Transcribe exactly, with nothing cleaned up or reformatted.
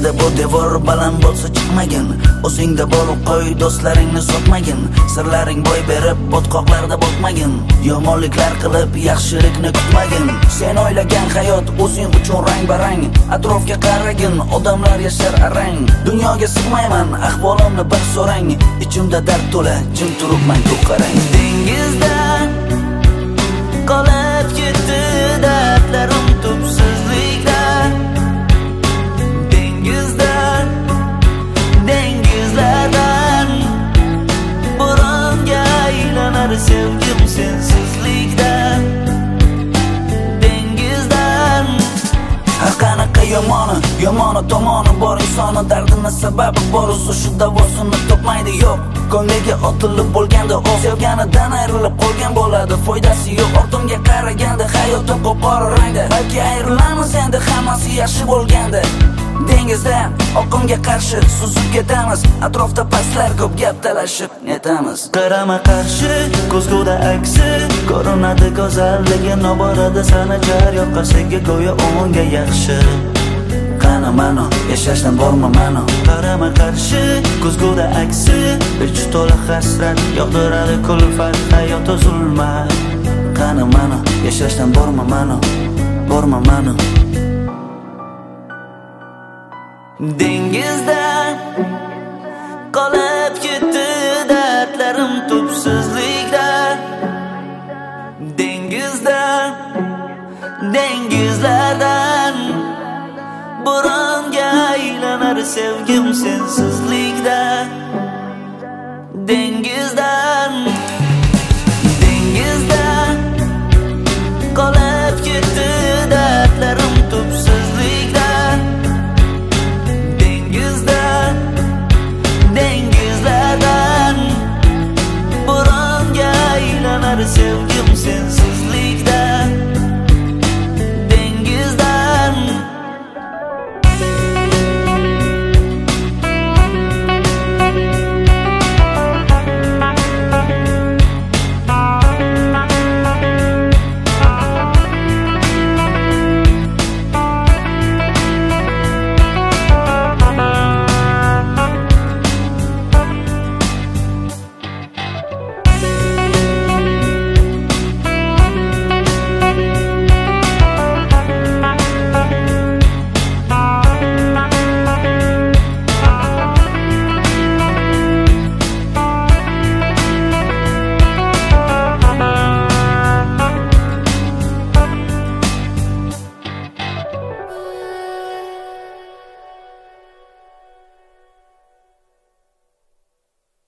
Ko'nglida bu devor baland bo'lsa chiqmagin. O'zingda bo'lib qo'y, do'stlaringni sotmagin. Sirlaring boy berib botqoqlarda botmagin. Yomonliklar qilib yaxshilikni kutmagin. Sen o'ylagan hayot o'zing uchun rang-barang. Atrofga qaragin, odamlar yashar arang. Dunyoga sig'mayman, ahvolimni bir so'rang. Ichimda dard to'la, jim turibman ko'p qarang. Dengizdan qolib ketdi dardlarim tubsizlikda. Dengizdan, dengizlardan bo'ronga aylanar sevgim sensizlikda. Dengizdan har qanaqa yomoni, yomoni tomoni bor insonni dardini sababi bor, o'zi shu davosini topmaydi yo'q. Ko'ngliga otilib bo'lganda o sevganidan ayrilib qolgan bo'ladi, foydasi yo'q. Ortimga qaraganda hayotim qo'pora rangda, balki ayrilamiz endi hammasi yaxshi bo'lganda. Dengizda oqimga qarshi suzib ketamiz, atrofda pastlar ko'p gap talashib netamiz. qarama qarshi ko'zguda aksi ko'rinadi go'zalligi noborada sana jar yoqqa senga go'yo o'nga yaxshi. Qani mano yashashdan borma mano, qarama qarshi ko'zguda aksi ich to'la hasrat yog'diradi kulfat hayot zulmat. Qani mano yashashdan borma mano, borma mano. Dengizdan qolib ketdi dardlarim tubsizlikda. Dengizdan, dengizlardan bo'ronga aylanar sevgim sensizlikda. Dengizdan, dengizdan qolib ketdi dardlarim tubsizlikda. Dengizdan, dengizlardan bo'ronga aylanar sevgim